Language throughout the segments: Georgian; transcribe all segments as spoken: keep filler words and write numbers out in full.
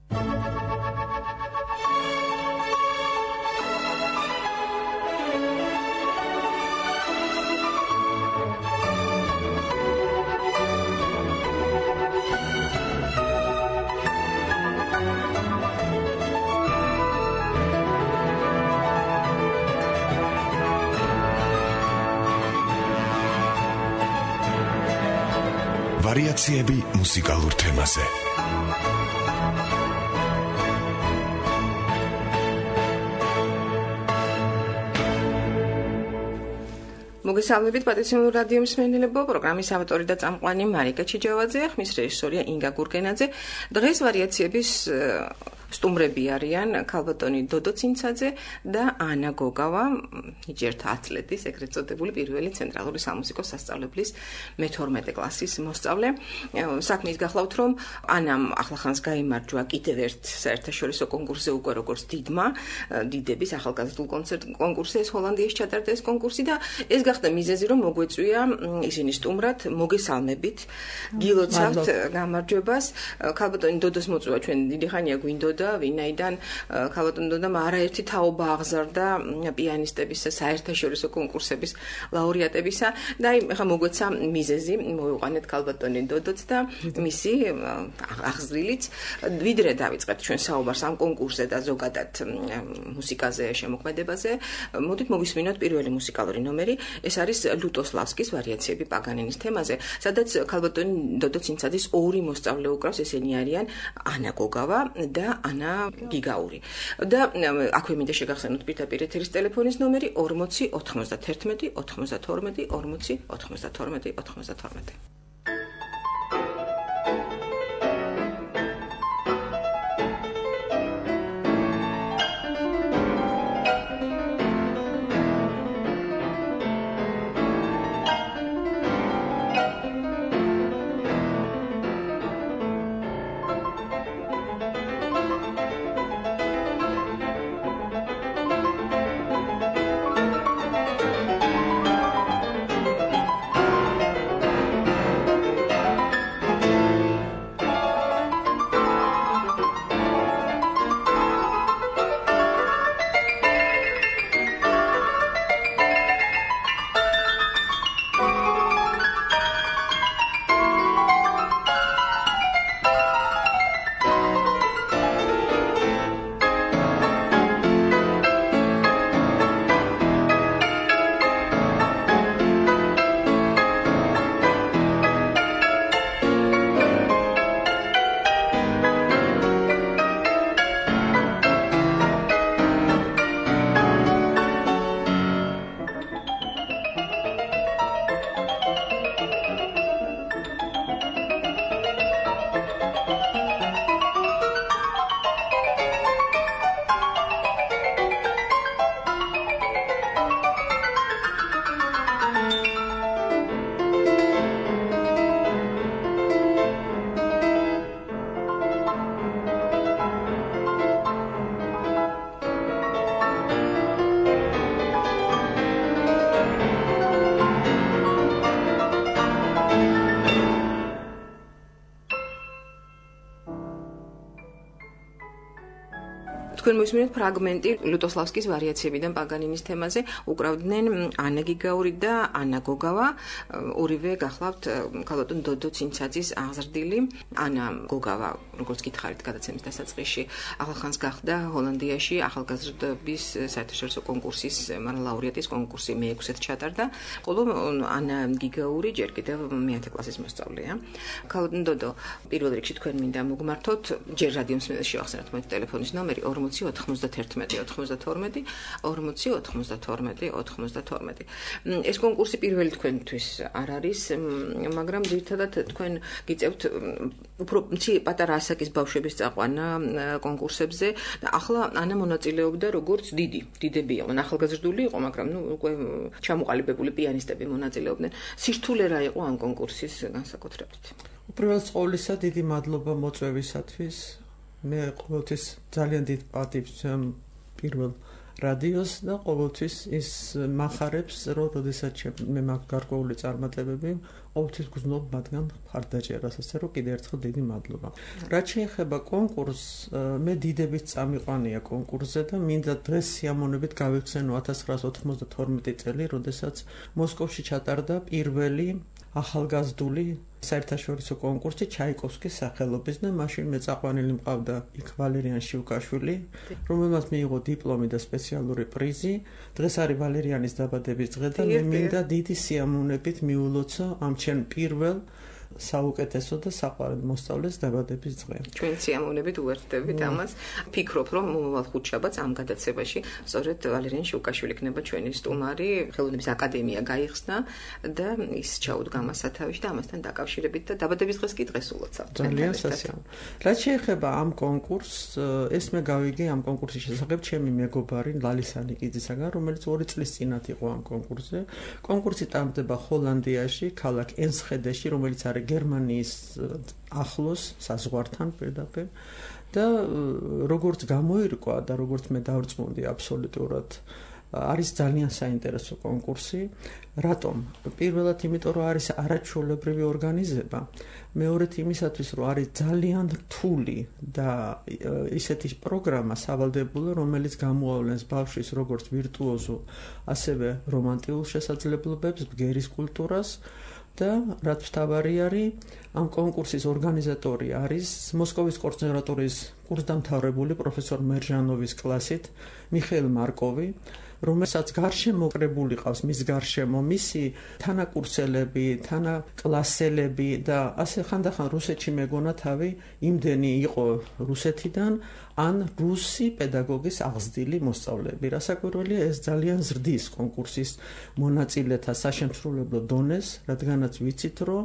ვარიაციები მუსიკალურ თემაზე. მოგესალმებით პატრიციულ რადიო მსმენელებო, პროგრამის ავტორი და წამყვანი მარიკა ჩიჯავაძეა, ხმის რეჟისორია ინგა გურგენაძე. დღეს ვარიაციების სტუმრები არიან ქალბატონი დოდო ცინცაძე და ანა გოგავა, ნიჭიერთა ათლეტის, ეგრეთ წოდებული პირველი ცენტრალური სამუსიკო სასწავლებლის მეთორმეტე კლასის მოსწავლე. საქმის გახლავთ, რომ ანამ ახლახანს გაიმარჯვა კიდევ ერთ საერთაშორისო კონკურსზე უკვე როგორც დიდმა, დიდების ახალგაზრდულ კონცერტ კონკურსზე, ჰოლანდიაში ჩატარდა ეს კონკურსი და ეს გახდა მიზეზი, რომ მოგვეწვია ისინი სტუმრად, მოგესალმებით, გილოცავთ გამარჯვებას. ქალბატონი დოდოს მოწვევა ჩვენ დიდი ხანია გვინდოდა და ვინაიდან ქალბატონ დოდამ არაერთი თაობა აღზარდა პიანისტების საერთაშორისო კონკურსების ლაურეატებისა და ახლა მოგვეცა მიზეზი მოვიყვანეთ ქალბატონი დოდოც და მისი აღზრილიც ვიდრე დავიწყეთ ჩვენ საუბარს ამ კონკურსზე და ზოგადად მუსიკაზე შემოქმედებაზე მოდით მოვისმინოთ პირველი მუსიკალური ნომერი ეს არის ლუტოსლავსკის ვარიაციები პაგანინის თემაზე სადაც ქალბატონი დოდო ცინცაძის ორი მოსწავლე უკრავს ესენი არიან ანა გოგავა და ანა გიგაური და აქვე მინდა შეგახსენოთ პირდაპირ ეთერის ტელეფონის ნომერი ორმოცი ოთხმოცდათერთმეტი ოთხმოცდათორმეტი ორმოცი ოთხმოცდათორმეტი ოთხმოცდათორმეტი. თქვენ მოვისმინეთ ფრაგმენტი ლუტოსლავსკის ვარიაციებიდან პაგანინის თემაზე უკრავდნენ ანა გიგაური და ანა გოგავა ორივე გახლავთ ქალბატონ დოდო ცინცაძის აღზრდილი ანა გოგავა როგორც გითხარით გადაცემის დასაწყისში ახლახანს გახდა ჰოლანდიაში ახალგაზრდობის საერთაშორისო კონკურსის ლაურეატის კონკურსი მეექვსედ ჩატარდა ხოლო ანა გიგაური ჯერ კიდევ მეათე კლასის მოსწავლეა ქალბატონ დოდო პირველ რიგში თქვენ მინდა მოგმართოთ ჯერ რადიო მსმენელს შევახსენოთ მოდი ტელეფონის ნომერი ორმოცი ოთხმოცდათერთმეტი ოთხმოცდათორმეტი ორმოცი ოთხმოცდათორმეტი ოთხმოცდათორმეტი ეს კონკურსი პირველი თქვენთვის არ არის მაგრამ ძირითადად თქვენ გიწევთ უფრო მცირე პატარა ასაკის ბავშვების წაყვანა კონკურსებზე და ახლა ანა მონაწილეობდა როგორც დიდი დიდები იყვნენ ახალგაზრდული იყო მაგრამ ნუ უკვე ჩამოყალიბებული პიანისტები მონაწილეობდნენ სირთულე რა იყო ამ კონკურსის განსაკუთრებით უპირველეს ყოვლისა დიდი მადლობა მოწვევისათვის მე ყოველთვის ძალიან დიდ პატივს პირველ რადიოს და ყოველთვის ის მახარებს, რომ როდესაც მე მაგ გარკვეული წარმატებები ყოველთვის გრძნობ მათგან მხარდაჭერას, ასე რომ კიდევ ერთხელ დიდი მადლობა. რაც შეეხება კონკურსს, მე დიდებით წამიყვანია კონკურსზე და მინდა დღეს სიამოვნებით გავიხსენო ათას ცხრაას ოთხმოცდათორმეტი წელი, როდესაც მოსკოვში ჩატარდა პირველი ახალგაზრდული საერთაშორისო კონკურსი ჩაიკოვსკის სახელობის და მაშინ მე წაყვანილი მყავდა იქ ვალერიან შიუკაშვილი, რომელმაც მიიღო დიპლომი და სპეციალური პრიზი. დღეს არის ვალერიანის დაბადების დღე და მე მინდა დიდი სიამოვნებით მიულოცო ამ ჩემ პირველ საუკეთესო და საყვარელ მოსწავლეს დაბადების დღე. ჩვენ სიამოვნებით უერთდებით ამას. ფიქრობ, რომ მომავალ ხუთშაბათს ამ გადაცემაში სწორედ ვალერიან შიუკაშვილი იქნება ჩვენი სტუმარი, ხელოვნების აკადემია გაიხსნა და ის ჩაუდგა მას სათავეში და ამასთან დაკავშირებით და დაბადების დღეს კი დღეს ულოცავთ. ძალიან სასიამოვნო. რაც შეეხება ამ კონკურსს, ეს მე გავიგე ამ კონკურსის შესახებ ჩემი მეგობარი ლალისა ნიკიძისაგან, რომელიც ორი წლის წინათ იყო ამ კონკურსზე. კონკურსი ტარდება ჰოლანდიაში, ქალაქ ენსხედეში, რომელიც არის გერმანიის ახლოს საზღვართან პირდაპირ და როგორც გამოირკვა და როგორც მე დავრწმუნდი აბსოლუტურად არის ძალიან საინტერესო კონკურსი. რატომ? პირველად იმიტომ რომ არის არაჩვეულებრივი ორგანიზება, მეორედ იმისათვის რომ არის ძალიან რთული და ისეთი პროგრამა სავალდებულო, რომელიც გამოავლენს ბავშვის როგორც ვირტუოზულ, ასევე რომანტიულ შესაძლებლობებს, ბგერის კულტურას. და რაც მთავარი არის, ამ კონკურსის ორგანიზატორი არის მოსკოვის კონსერვატორიის კურსდამთავრებული პროფესორ მერჟანოვის კლასით მიხეილ მარკოვი, რომელსაც გარშემო კრებული ყავს მის გარშემო მისი თანაკურსელები, თანაკლასელები და ასე ხანდახან რუსეთში მეგონა თავი იმდენი იყო რუსეთიდან ან რუსი პედაგოგის აღზრდილი მოსწავლეები. რასაკვირველია, ეს ძალიან ზრდის კონკურსის მონაწილეთა საშემსრულებლო დონეს, რადგანაც ვიცით, რომ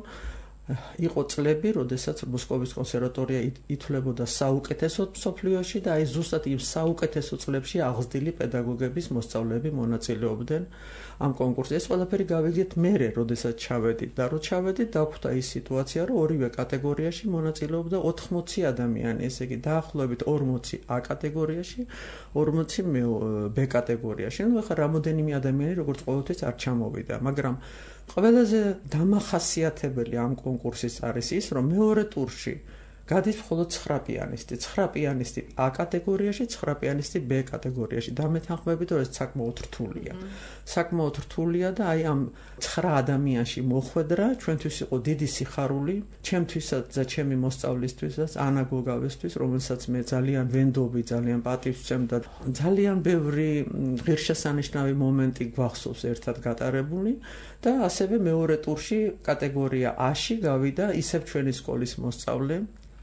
იყო წლები, როდესაც მოსკოვის კონსერვატორია ითვლებოდა საუკეთესოდ მსოფლიოში და აი ზუსტად იმ საუკეთესო წლებში აღზრდილი პედაგოგების მოსწავლეები მონაწილეობდნენ ამ კონკურსზე. ეს ყველაფერი გავიგეთ მერე, როდესაც ჩავედით და რო ჩავედით, დაგვხვდა ის სიტუაცია, რომ ორივე კატეგორიაში მონაწილეობდა ოთხმოცი ადამიანი, ესე იგი დაახლოებით ორმოცი A კატეგორიაში, ორმოცი B კატეგორიაში. ნუ ახლა რამოდენიმე ადამიანი როგორც ყოველთვის არ ჩამოვიდა, მაგრამ ყველაზე დამახასიათებელი ამ კონკურსის არის ის, რომ მეორე ტურში გადის მხოლოდ ცხრა პიანისტი, ცხრა პიანისტი A კატეგორიაში, ცხრა პიანისტი B კატეგორიაში. დამეთანხმებით, რომ ეს საკმაოდ რთულია. საკმაოდ რთულია და აი ამ ცხრა ადამიანში მოხვედრა ჩვენთვის იყო დიდი სიხარული, ჩემთვისაც და ჩემი მოსწავლისთვისაც, ანა გოგავისთვის, რომელსაც მე ძალიან ვენდობი, ძალიან პატივს ვცემ და ძალიან ბევრი ღირსშესანიშნავი მომენტი გვახსოვს ერთად გატარებული და ასევე მეორე ტურში კატეგორია A-ში გავიდა ისევ ჩვენი სკოლის მოსწავლე.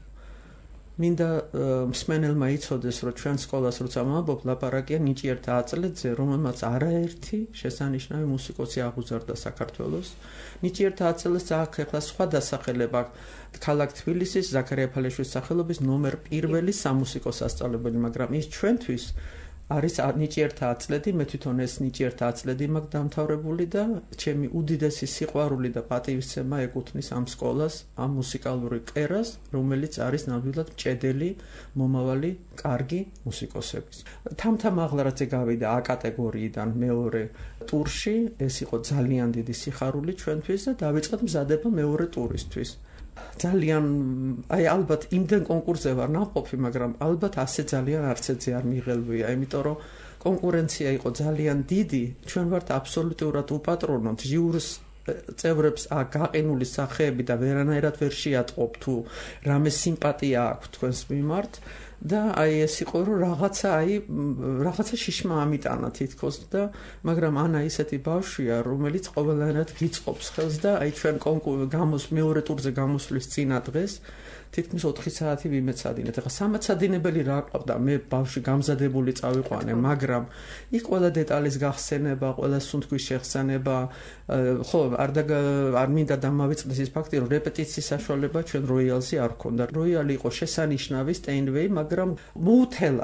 მინდა მსმენელმა იცოდეს, რომ ჩვენ სკოლას როცა ვამბობ, ლაპარაკია ნიჭიერთა აწლედზე, რომელმაც არაერთი შესანიშნავი მუსიკოსი აღუზარდა საქართველოს. ნიჭიერთა აწლედს აქ ახლა სხვა დასახელება ქალაქ თბილისის ზაქარია ფალეშვილის სახელობის ნომერ პირველი სამუსიკო სასწავლებელი, მაგრამ ის ჩვენთვის არის ნიჭიერთა აწლედი, მე თვითონ ეს ნიჭიერთა აწლედი მაქვს დამთავრებული და ჩემი უდიდესი სიყვარული და პატივისცემა ეკუთვნის ამ სკოლას, ამ მუსიკალური კერას, რომელიც არის ნამდვილად მჭედელი მომავალი კარგი მუსიკოსების. თამთა მაღლარაძე გავიდა A კატეგორიიდან მეორე ტურში, ეს იყო ძალიან დიდი სიხარული ჩვენთვის და დავიწყეთ მზადება მეორე ტურისთვის. ძალიან აი ალბათ იმდენ კონკურსზე ვარ ნაყოფი, მაგრამ ალბათ ასე ძალიან არც ეძე არ მიღელვია, იმიტომ რომ კონკურენცია იყო ძალიან დიდი, ჩვენ ვართ აბსოლუტურად უპატრონოთ ჟიურის წევრებს გაყინული სახეები და ვერანაირად ვერ შეატყობ თუ რამე სიმპათია აქვს თქვენს მიმართ და აი ეს იყო რომ რაღაცა აი რაღაცა შიშმა ამიტანა თითქოს და მაგრამ ანა ისეთი ბავშვია, რომელიც ყოველანაირად გიწყობს ხელს და აი ჩვენ გამოს მეორე ტურზე გამოსვლის წინა დღეს თითქმის ოთხი საათი ვიმეცადინეთ. ახლა სამაცადინებელი რა ყავდა, მე ბავშვი გამზადებული წავიყვანე, მაგრამ იქ ყველა დეტალის გახსენება, ყველა სუნთქვის შეხსენება, ხო, არ და არ მინდა დამავიწყდეს ის ფაქტი, რომ რეპეტიციის საშუალება ჩვენ როიალზე არ ქონდა. როიალი იყო შესანიშნავი სტეინვეი, მაგრამ მოუთელავი.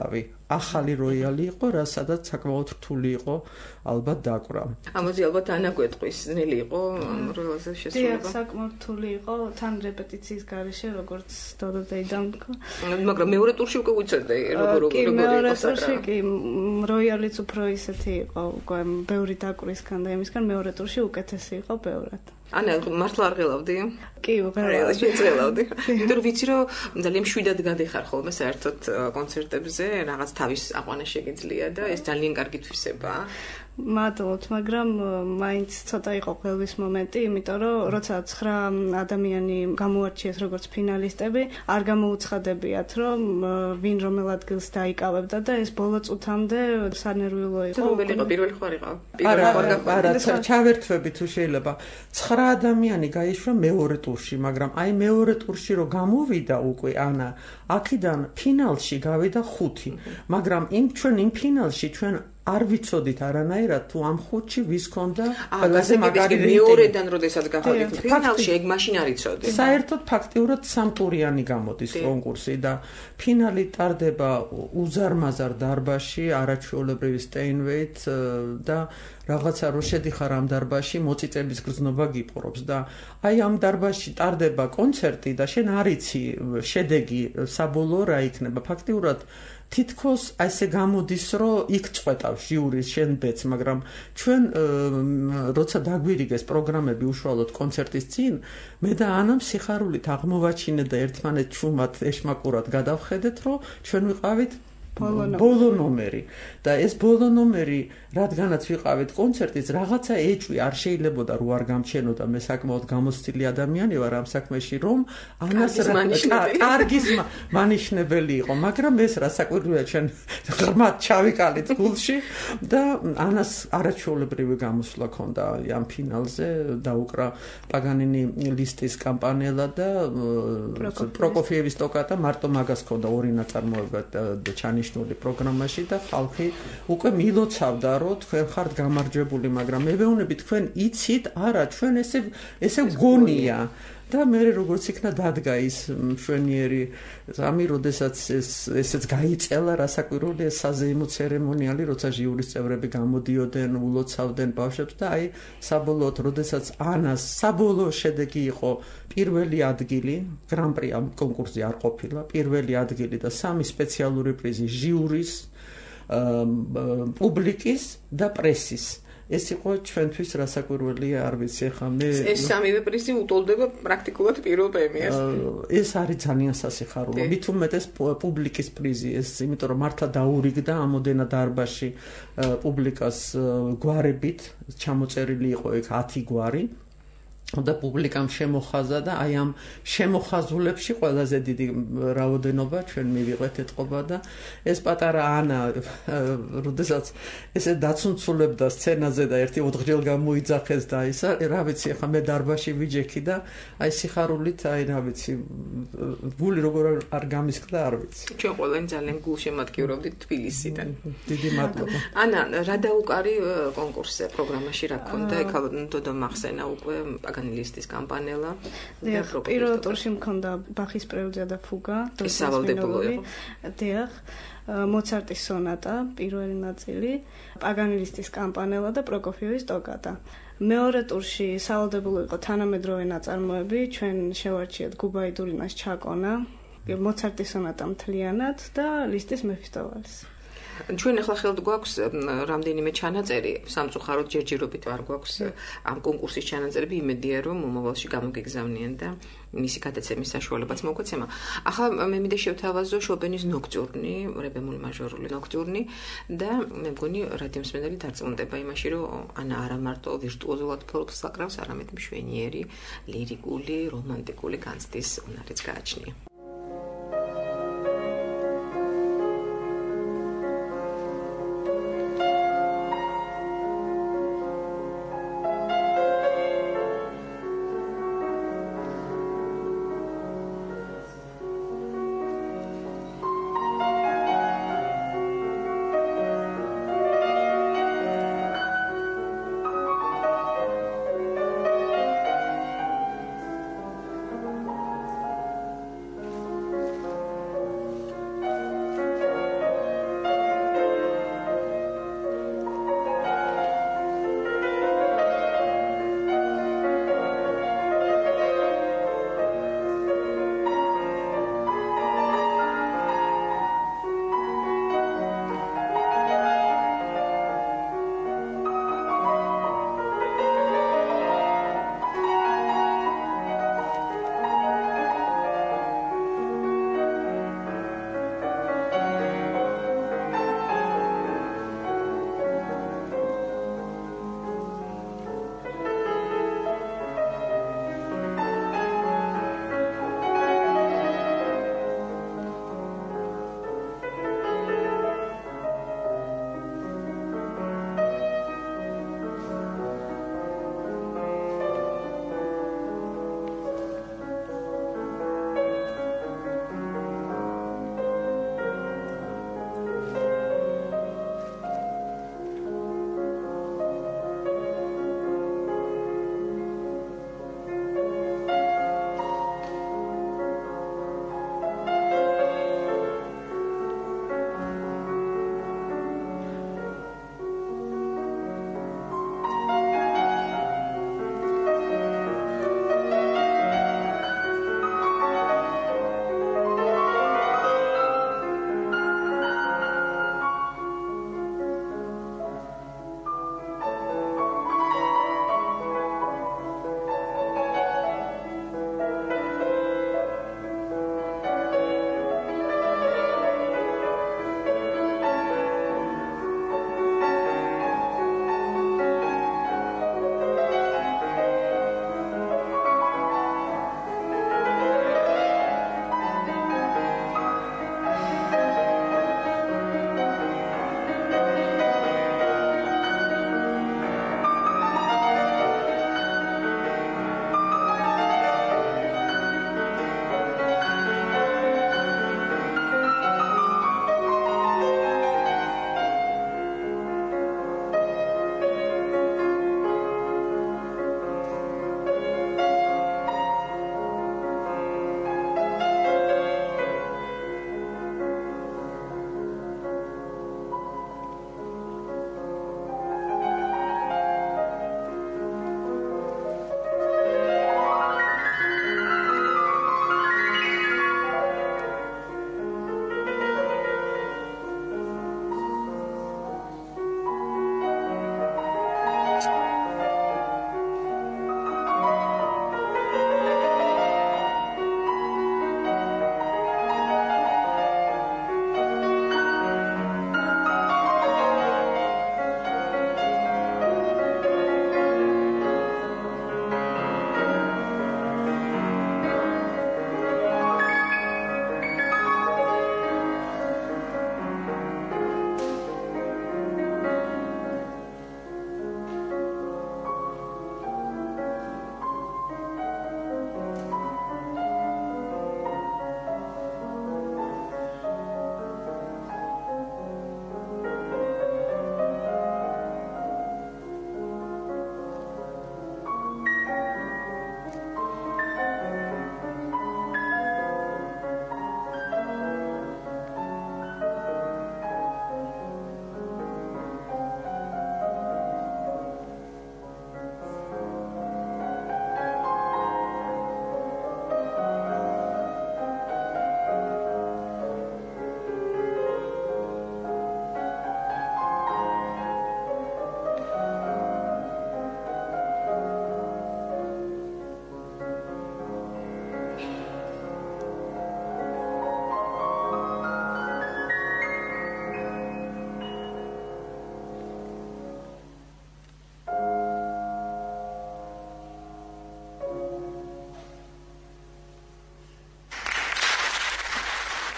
ახალი როიალი იყო, რა სადაც საკმაოდ რთული იყო ალბათ დაკვრა. ამაზე ალბათ ანა გვეტყვის, ძნელი იყო როიალზე შესრულება. დიახ, საკმაოდ რთული იყო, თან რეპეტიციის გარეშე, როგორც დოდო დეიდამ თქვა. მაგრამ მეორე ტურში უკვე ვიცოდე როგორ როგორ იყო. კი, მეორე ტურში კი როიალიც უფრო ისეთი იყო, უკვე ბევრი დაკვრისგან და იმისგან მეორე ტურში უკეთესი იყო ბევრად. ანა მართლა არ ღელავდი? კი, უბრალოდ შეძლავდი. იმიტომ რომ ვიცი რომ ძალიან მშვიდად გადიხარ ხოლმე საერთოდ კონცერტებზე, რაღაც თავის აყვანა შეგიძლია და ეს ძალიან კარგი თვისებაა. მადლობთ, მაგრამ მაინც ცოტა იყო ყველის მომენტი, იმიტომ რომ როცა ცხრა ადამიანი გამოარჩიეს როგორც ფინალისტები, არ გამოუცხადებიათ, რომ ვინ რომელ ადგილს დაიკავებდა და ეს ბოლო წუთამდე სანერვიულო იყო. რომელი იყო პირველი ხوارიყო? არა, არა, ჩავერთვები თუ შეიძლება. ცხრა ადამიანი გაიშვა მეორე ტურში, მაგრამ აი მეორე ტურში რო გამოვიდა უკვე ანა, აქედან ფინალში გავიდა ხუთი, მაგრამ იმ ჩვენ იმ ფინალში ჩვენ არ ვიცოდით არანაირად თუ ამ ხუთში ვის ქონდა ყველაზე მაგარი მეორედან როდესაც გავხდით ფინალში, ეგ მაშინ არ იცოდი. საერთოდ ფაქტიურად სამტურიანი გამოდის კონკურსი და ფინალი ტარდება უზარმაზარ დარბაზში, არაჩვეულებრივი სტეინვეით და რაღაცა რო შედიხარ ამ დარბაზში, მოწიწების გრძნობა გიპყრობს და აი ამ დარბაზში ტარდება კონცერტი და შენ არ იცი შედეგი საბოლოო რა იქნება. ფაქტიურად თითქოს ასე გამოდის, რომ იქ წყვეტავს ჟიურის შენ ბეც, მაგრამ ჩვენ როცა დაგვირიგეს პროგრამები უშუალოდ კონცერტის წინ, მე და ანამ სიხარულით აღმოვაჩინე და ერთმანეთ ჩუმად ეშმაკურად გადავხედეთ, რომ ჩვენ ვიყავით ბოლო ნომერი და ეს ბოლო ნომერი რადგანაც ვიყავით კონცერტის რაღაცა ეჭვი არ შეიძლებოდა რო არ გამჩენოდა მე საკმაოდ გამოცდილი ადამიანი ვარ ამ საქმეში რომ ანას კარგის მანიშნებელი იყო მაგრამ ეს რასაკვირველია ჩვენ ღრმად ჩავიკალით გულში და ანას არაჩვეულებრივი გამოსვლა ჰქონდა ამ ფინალზე დაუკრა პაგანინი ლისტის კამპანელა და პროკოფიევის ტოკატა მარტო მაგას ჰქონდა ორი ნაწარმოება ჩანიშნული პროგრამაში და ხალხი უკვე მილოცავდა რომ თქვენ ხართ გამარჯვებული, მაგრამ მე ვეუბნები თქვენ იცით, არა, ჩვენ ესე ესე გონია და მე როგორც იქნა დადგა ის მშვენიერი ზამი, როდესაც ეს ესეც გაიწელა რასაკვირველია საზეიმო ცერემონიალი, როცა ჟიურის წევრები გამოდიოდნენ, ულოცავდნენ ბავშვებს და აი საბოლოოდ როდესაც ანას საბოლოო შედეგი იყო პირველი ადგილი, გრან-პრი ამ კონკურსზე არ ყოფილა, პირველი ადგილი და სამი სპეციალური პრიზი ჟიურის პუბლიკის და პრესის. ეს იყო ჩვენთვის რასაკვირველია, არ ვიცი ახლა მე ეს სამივე პრიზი უტოლდება პრაქტიკულად პირველ პრემიას. ეს არის ძალიან სასიხარულო. მით უმეტეს პუბლიკის პრიზი, ეს იმიტომ რომ მართლა დაურიგდა ამოდენა დარბაზში პუბლიკას გვარებით, ჩამოწერილი იყო ეგ ათი გვარი. და პუბლიკამ შემოხაზა და აი ამ შემოხაზულებში ყველაზე დიდი რაოდენობა ჩვენ მივიღეთ ეთყობა და ეს პატარა ანა როდესაც ესე დაცუნცულებდა სცენაზე და ერთი ოთხჯერ გამოიძახეს და ისა რა ვიცი ახლა მე დარბაზში ვიჯექი და აი სიხარულით აი რა ვიცი გული როგორ არ გამისკდა არ ვიცი ჩვენ ყველანი ძალიან გულშემატკივრობდით თბილისიდან დიდი მადლობა ანა რა დაუკარი კონკურსზე პროგრამაში რა ქონდა ეხლა დოდო მახსენა უკვე ლისტის კამპანელა და პირველ ტურში მქონდა ბახის პრელუდია და ფუგა სავალდებულო იყო დიახ მოცარტის სონატა პირველი ნაწილი პაგანილისტის კამპანელა და პროკოფიევის ტოკატა მეორე ტურში სავალდებულო იყო თანამედროვე ნაწარმოები ჩვენ შევარჩიეთ გუბაიდულინას ჩაკონა მოცარტის სონატა მთლიანად და ლისტის მეფისტოველის ჩვენ ახლა ხელთ გვაქვს რამდენიმე ჩანაწერი, სამწუხაროდ ჯერჯერობით არ გვაქვს ამ კონკურსის ჩანაწერები, იმედია რომ მომავალში გამოგეგზავნიან და მისი გადაცემის საშუალებაც მოგეცემა. ახლა მე მინდა შევთავაზო შოპენის ნოქტურნი, რებემული მაჟორული ნოქტურნი და მე მგონი რადიო მსმენელი დარწმუნდება იმაში, რომ ანა არა მარტო ვირტუოზულად ფოლკს აკრავს, არამედ მშვენიერი, ლირიკული, რომანტიკული განცდის უნარიც გააჩნია.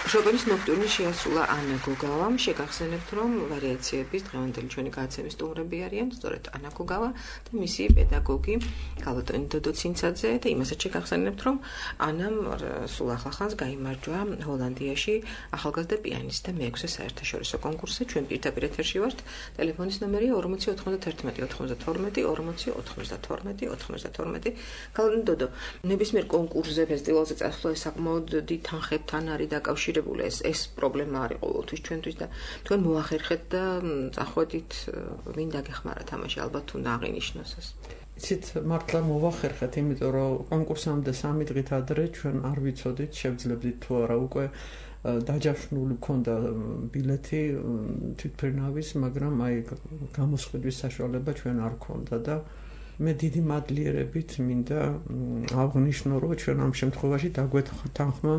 შოპენის ნოქტურნი შეასრულა ანა გოგავამ. შეგახსენებთ, რომ ვარიაციების დღევანდელი ჩვენი გადაცემის სტუმრები არიან სწორედ ანა გოგავა და მისი პედაგოგი ქალბატონი დოდო ცინცაძე და იმასაც შეგახსენებთ, რომ ანამ სულ ახლახანს გაიმარჯვა ჰოლანდიაში ახალგაზრდა პიანისტთა მეექვსე საერთაშორისო კონკურსზე. ჩვენ პირდაპირ ეთერში ვართ. ტელეფონის ნომერია ორმოცი ოთხმოცდათერთმეტი ოთხმოცდათორმეტი ორმოცი ოთხმოცდათორმეტი ოთხმოცდათორმეტი. ქალბატონი დოდო, ნებისმიერ კონკურსზე, ფესტივალზე წასვლა საკმაოდ დიდ თანხებთან არის დაკავშირებული ეს ეს პრობლემა არის ყოველთვის ჩვენთვის და თქვენ მოახერხეთ და წახვედით ვინ დაგეხმარა თამაში ალბათ უნდა აღინიშნოს ეს. იცით მართლა მოახერხეთ, იმიტომ რომ კონკურსამდე სამი დღით ადრე ჩვენ არ ვიცოდით შევძლებდით თუ არა უკვე დაჯავშნული მქონდა ბილეთი თვითფრინავის, მაგრამ აი გამოსყიდვის საშუალება ჩვენ არ ქონდა და მე დიდი მადლიერებით მინდა აღნიშნო, რომ ჩვენ ამ შემთხვევაში დაგვეთანხმა თანხმა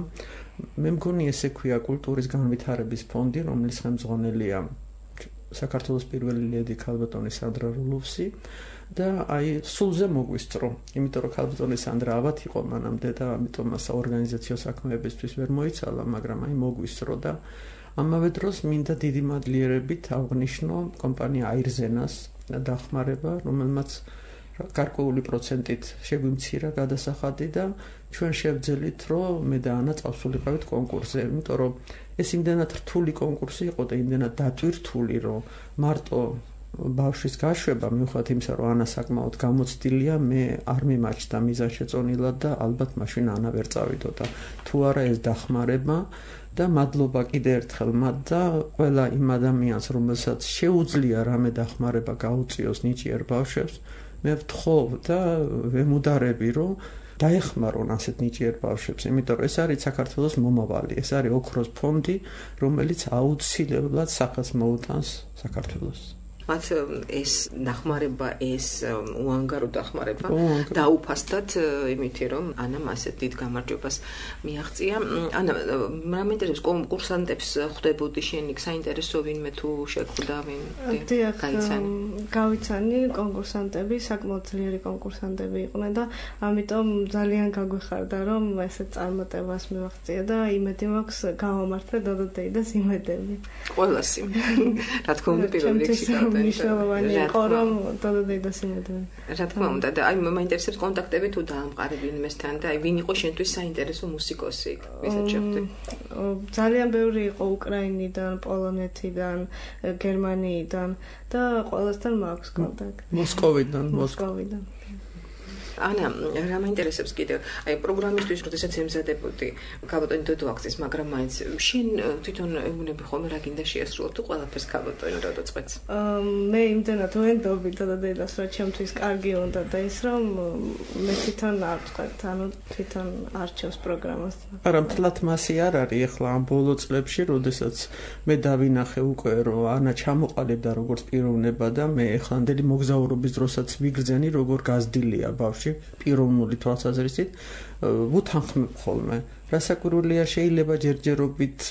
მე მგონი ესე ქვია კულტურის განვითარების ფონდი, რომლის ხელმძღვანელია საქართველოს პირველი ლედი ქალბატონი სანდრა რულოვსი და აი სულზე მოგვისწრო, იმიტომ რომ ქალბატონი სანდრა ავად იყო მანამდე და ამიტომ მას ორგანიზაციო საქმეებისთვის ვერ მოიცალა, მაგრამ აი მოგვისწრო და ამავე დროს მინდა დიდი მადლიერებით აღნიშნო კომპანია აირზენას დახმარება, რომელმაც გარკვეული პროცენტით შეგვიმცირა გადასახადი და ჩვენ შევძელით, რომ მე და ანა წავსულიყავით კონკურსზე, იმიტომ რომ ეს იმდენად რთული კონკურსი იყო და იმდენად დატვირთული, რომ მარტო ბავშვის გაშვება, მიუხედავად იმისა, რომ ანა საკმაოდ გამოცდილია, მე არ მიმაჩნდა მიზანშეწონილად და ალბათ მაშინ ანა ვერ წავიდოდა. თუ არა ეს დახმარება და მადლობა კიდე ერთხელ მათ და ყველა იმ ადამიანს, რომელსაც შეუძლია რამე დახმარება გაუწიოს ნიჭიერ ბავშვებს, მე ვთხოვ და ვემუდარები, რომ დაეხმარონ ასეთ ნიჭიერ ბავშვებს, იმიტომ რომ ეს არის საქართველოს მომავალი, ეს არის ოქროს ფონდი, რომელიც აუცილებლად სახელს მოუტანს საქართველოს. მათ ეს დახმარება, ეს უანგარო დახმარება დაუფასდათ იმითი, რომ ანამ ასეთ დიდ გამარჯვებას მიაღწია. ანა, რა მეინტერესებს, კონკურსანტებს ხვდებოდი შენ იქ საინტერესო ვინმე თუ შეხვდა ვინ? გაიცანი. გავიცანი კონკურსანტები, საკმაოდ ძლიერი კონკურსანტები იყვნენ და ამიტომ ძალიან გაგვეხარდა, რომ ესე წარმატებას მივაღწია და იმედი მაქვს გავამართლე დოდოდეიდას იმედები. ყველას რა თქმა უნდა პირველ რიგში მნიშვნელოვანი იყო, რომ დოდოდეიდას იმედები. რა თქმა უნდა და აი მაინტერესებს კონტაქტები თუ დაამყარებ ვინმესთან და აი ვინ იყო შენთვის საინტერესო მუსიკოსი, ვისაც შეხვდი? ძალიან ბევრი იყო უკრაინიდან, პოლონეთიდან, გერმანიიდან და ყველასთან მაქვს კონტაქტი. მოსკოვიდან, მოსკოვიდან. ანა, რა მაინტერესებს კიდევ? აი პროგრამისთვის, როდესაც ემზადებოდი, ქალბატონი დოდო აქციის, მაგრამ მაინც შენ თვითონ ეუბნები ხოლმე რა გინდა შეასრულო თუ ყველაფერს ქალბატონი დოდო წყვეტს? მე იმდენად ვენდობი დოდოდედას, რომ ჩემთვის კარგი უნდა და ის რომ მე თვითონ არ ვწყვეტ, ანუ თვითონ არჩევს პროგრამას. არა, მთლად მასი არ არის ახლა ამ ბოლო წლებში, როდესაც მე დავინახე უკვე, რომ ანა ჩამოყალიბდა როგორც პიროვნება და მე ეხლანდელი მოგზაურობის დროსაც ვიგრძენი, როგორ გაზრდილია ბავშვი პიროვნული თვალსაზრისით ვუთანხმებ ხოლმე. რასაკვირველია, შეიძლება ჯერჯერობით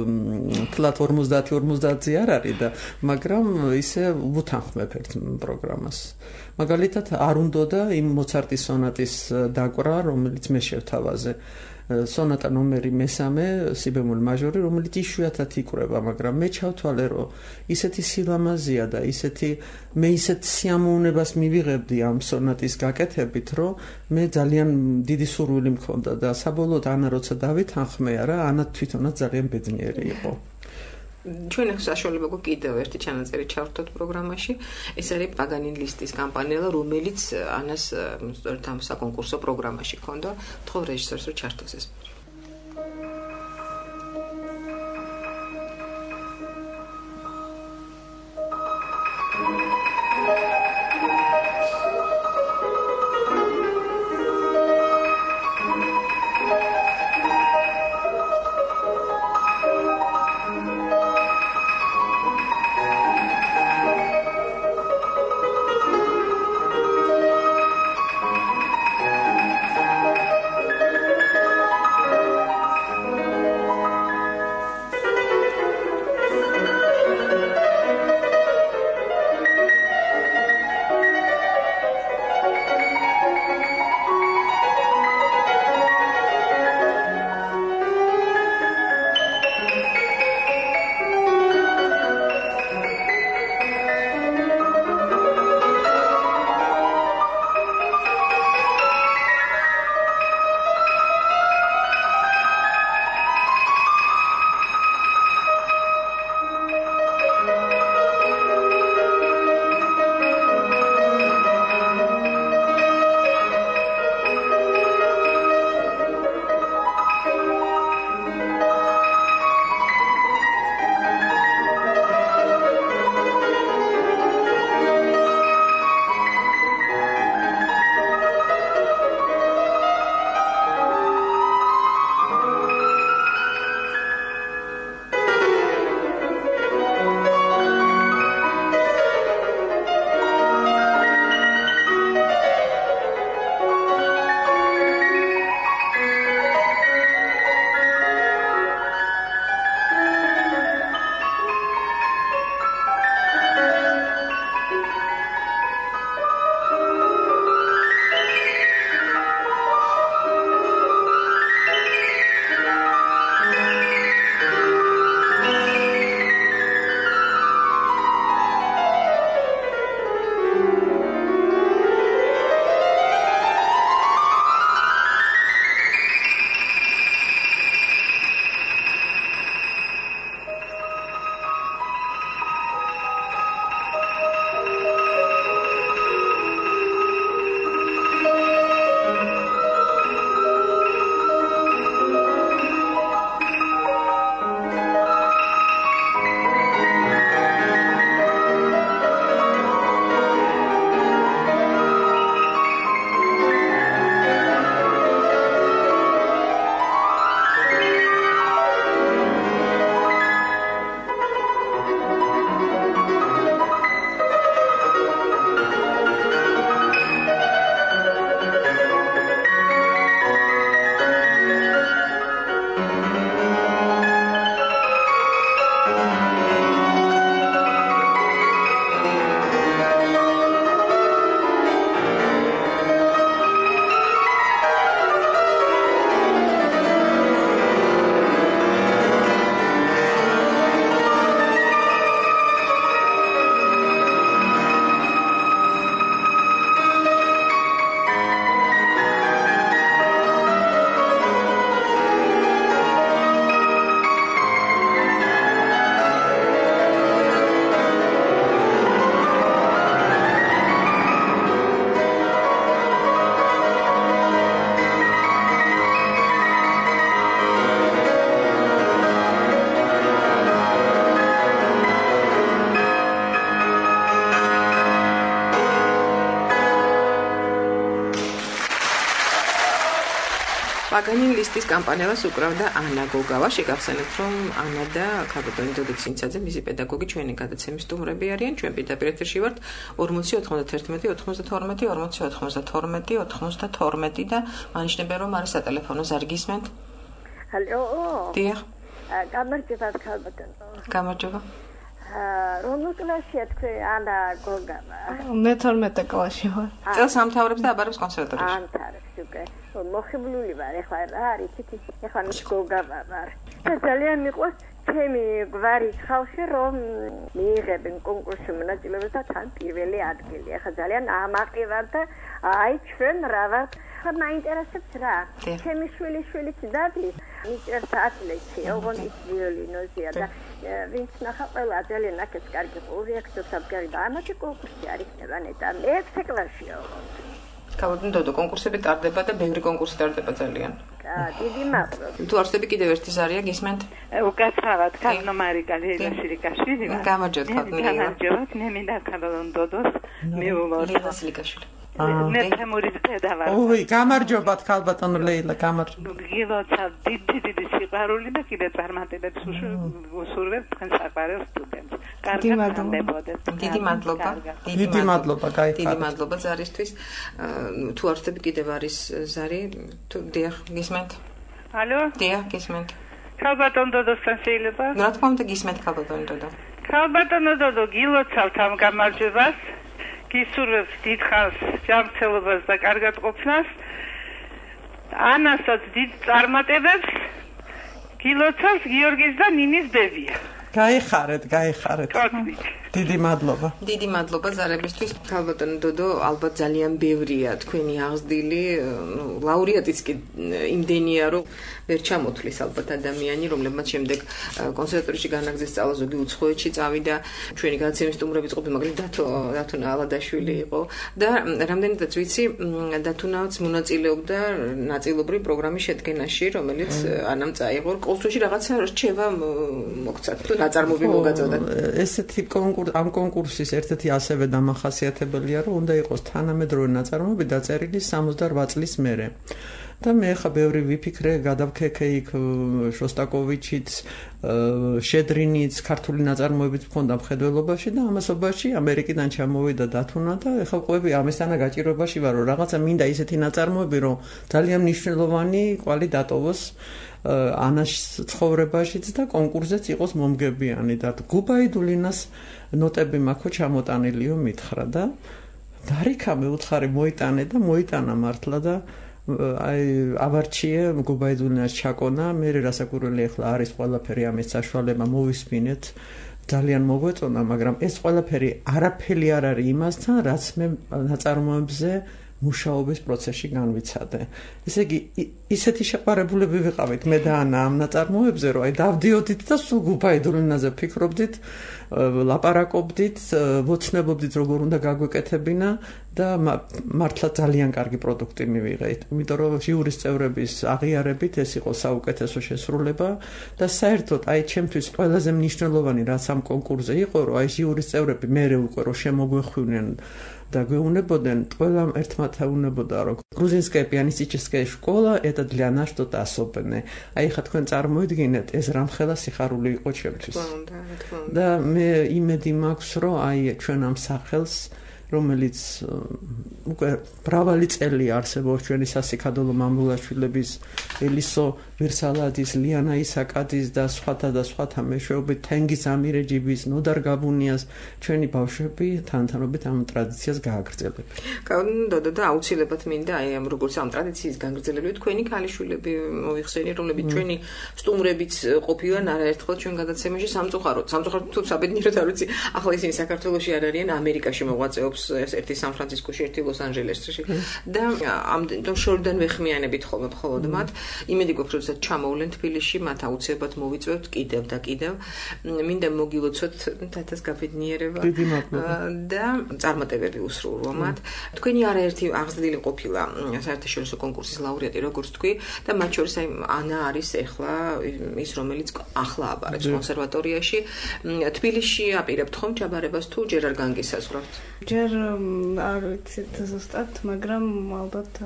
თლათ ორმოცდაათი ორმოცდაათზე არ არის და მაგრამ ისე ვუთანხმებ ერთ პროგრამას. მაგალითად არ უნდოდა იმ მოცარტის სონატის დაკვრა, რომელიც მე შევთავაზე. სონატა ნომერი მესამე სიბემოლ მაჟორი, რომელიც იშვიათად იკვრება, მაგრამ მე ჩავთვალე, რომ ისეთი სილამაზია და ისეთი მე ისეთ სიამოვნებას მივიღებდი ამ სონატის გაკეთებით, რომ მე ძალიან დიდი სურვილი მქონდა და საბოლოოდ ანა როცა დავითანხმეა რა, ანა თვითონაც ძალიან ბედნიერი იყო. ჩვენ ახლა საშუალება გვაქვს კიდევ ერთი ჩანაწერი ჩავერთოთ პროგრამაში. ეს არის პაგანინ ლისტის კამპანიელა, რომელიც ანას სწორედ ამ საკონკურსო პროგრამაში ქონდა. თხოვ რეჟისორს რომ ჩართოს ეს. პაგანინისტის კამპანიას უკრავდა ანა გოგავა. შეგახსენებთ, რომ ანა და ქალბატონი დოდო ცინცაძე, მისი პედაგოგი, ჩვენი გადაცემის სტუმრები არიან. ჩვენ პირდაპირ ეთერში ვართ ორმოცი ოთხმოცდათერთმეტი ოცდაათი ორმოცი ოცდაათი ოცდაათი და მანიშნებენ, რომ არის სატელეფონო ზარი გისმენთ? Hallo. დიახ. გამარჯობა ქალბატონო. გამარჯობა. რომელ კლასშია თქვენ ანა გოგავა? მეთორმეტე კლასში ვარ. წელს ამთავრებს და აბარებს კონსერვატორიაში. ამთავრებს უკვე. მოხიბლული ვარ ეხლა რა არის თითი ეხლა გოგავა ვარ. და ძალიან მიყვარს ჩემი გვარი ხალხი რომ მიიღებენ კონკურსში მონაწილეობას და თან პირველი ადგილი. ეხლა ძალიან ამაყი ვარ და აი ჩვენ რა ვარ ხა მაინტერესებს რა. ჩემი შვილი შვილიც დადის მიწერს ატლეტში, ოღონდ ვიოლინოზია და ვინც ნახა ყველა ძალიან აქეთ კარგი რეაქციებს აბგარი და ამათი კონკურსი არის ნეტა მეექვსე კლასშია ოღონდ. ქალბატონი დოდო კონკურსები ტარდება და ბევრი კონკურსი ტარდება ძალიან. დიდი მადლობა. თუ არსები კიდევ ერთი ზარია გისმენთ? უკაცრავად ქალბატონო მარიკა ლილაშვილიკაშვილი. გამარჯობთ ქალბატონო. გამარჯობთ, მე მინდა ქალბატონო დოდოს მეუბნოთ. ლილაშვილიკაშვილი. მე თემურის დედა ვარ. ოი, გამარჯობათ ქალბატონო ლეილა, გამარჯობა. გილოცა დიდი დიდი სიყვარული და კიდე წარმატებებს უსურვებ თქვენ საყვარელ სტუდენტს. კარგად გამდებოდეთ. დიდი მადლობა. დიდი მადლობა, გაიხარეთ. დიდი მადლობა ზარისთვის. თუ არსები კიდევ არის ზარი, თუ დიახ, გისმენთ? ალო? დიახ, გისმენთ. ქალბატონო დოდოსთან შეიძლება? რა თქმა უნდა გისმენთ ქალბატონო დოდო. ქალბატონო დოდო, გილოცავთ ამ გამარჯვებას. გისურვებთ დიდხანს ჯანმრთელობას და კარგად ყოფნას. ანასაც დიდ წარმატებებს. გილოცავს გიორგის და ნინის ბებია. გაიხარეთ, გაიხარეთ. დიდი მადლობა. დიდი მადლობა ზარებისთვის. ქალბატონო დოდო, ალბათ ძალიან ბევრია თქვენი აღზრდილი, ნუ ლაურეატიც კი იმდენია, რომ ვერ ჩამოთვლის ალბათ ადამიანი, რომლებმაც შემდეგ კონსერვატორიაში განაგზეს სწავლა ზოგი უცხოეთში წავიდა. ჩვენი გადაცემის სტუმრებიც ყოფილი, მაგრამ დათო დათუნა ალადაშვილი იყო და რამდენადაც ვიცი, დათუნაც მონაწილეობდა ნაწილობრივ პროგრამის შედგენაში, რომელიც ანამ წაიღო. ყოველთვის რაღაცა რჩევა მოგცა. თუ ნაწარმოები მოგაწოდათ. ესეთი კონკურსი ამ კონკურსის ერთ-ერთი ასევე დამახასიათებელია, რომ უნდა იყოს თანამედროვე ნაწარმოები დაწერილი სამოცდაოთხ წლის მერე. და მე ხა ბევრი ვიფიქრე, გადავქეკე იქ შოსტაკოვიჩიც, შედრინიც, ქართული ნაწარმოებიც მქონდა მხედველობაში და ამასობაში ამერიკიდან ჩამოვიდა დათუნა და ეხლა ყვები ამისთანა გაჭირვებაში ვარ, რომ რაღაცა მინდა ისეთი ნაწარმოები, რომ ძალიან მნიშვნელოვანი კვალი დატოვოს ანას ცხოვრებაშიც და კონკურსზეც იყოს მომგებიანი და გუბაიდულინას ნოტები მაქვს ჩამოტანილიო მითხრა და დარიქა მეუთხარი მოიტანე და მოიტანა მართლა და აი ავარჩიე გუბაიდულინას ჩაკონა მე რასაკურველი ახლა არის ყველაფერი ამის საშუალება მოვისმინეთ ძალიან მოგვეწონა მაგრამ ეს ყველაფერი არაფერი არ არის იმასთან რაც მე ნაწარმოებზე მუშაობის პროცესში განვიცადე. ესე იგი, ისეთი შეყარებულები ვიყავით მე და ანა ამ ნაწარმოებზე, რომ აი დავდიოდით და სულ გუბაიდულინაზე ფიქრობდით, ლაპარაკობდით, ვოცნებობდით როგორ უნდა გაგვეკეთებინა და მართლა ძალიან კარგი პროდუქტი მივიღეთ. იმიტომ რომ ჟიურის წევრების აღიარებით ეს იყო საუკეთესო შესრულება და საერთოდ აი ჩემთვის ყველაზე მნიშვნელოვანი რაც ამ კონკურსზე იყო, რომ აი ჟიურის წევრები მერე უკვე რომ შემოგვეხვიდნენ და გვეუბნებოდნენ, ყველამ ერთმანეთთან უნებოდა, რომ грузинская пианистическая школа это для нас что-то особенное. აი ხა თქვენ წარმოიდგინეთ, ეს რამხელა სიხარული იყო ჩემთვის. და მე იმედი მაქვს, რომ აი ჩვენ ამ სახელს რომელიც უკვე მრავალი წელი არსებობს ჩვენი სასიკადოლო მამულაშვილების ელისო ვირსალაძის, ლიანა ისაკაძის და სხვათა და სხვათა მეშვეობით თენგიზ ამირეჯიბის, ნოდარ გაბუნიას ჩვენი ბავშვები თანთანობით ამ ტრადიციას გააგრძელებენ. კანონდოდა და აუცილებლად მინდა აი ამ როგორც ამ ტრადიციის გაგრძელება თქვენი ქალიშვილები მოიხსენიეთ, რომლებიც ჩვენი სტუმრებიც ყოფილან არაერთხელ ჩვენ გადაცემაში სამწუხაროდ, სამწუხაროდ თუ საბედნიეროდ არ ვიცი, ახლა ისინი საქართველოში არ არიან, ამერიკაში მოღვაწეობს ერთი სან-ფრანცისკოში, ერთი ლოს-ანჯელესში და ამ შორიდან ვეხმიანებით ხოლმე მხოლოდ მათ. იმედი გვაქვს, როდესაც ჩამოვლენ თბილისში, მათ აუცილებლად მოვიწვევთ კიდევ და კიდევ. მინდა მოგილოცოთ თათას გაბედნიერება და წარმატებები უსრულო მათ. თქვენი არაერთი აღზრდილი ყოფილა საერთაშორისო კონკურსის ლაურეატი, როგორც თქვი, და მათ შორის აი ანა არის ახლა ის, რომელიც ახლა აბარებს კონსერვატორიაში. თბილისში აპირებთ ხომ ჩაბარებას თუ ჯერ არ განგისაზღვრავთ? ჯერ არ ვიცით ზუსტად, მაგრამ ალბათ აქ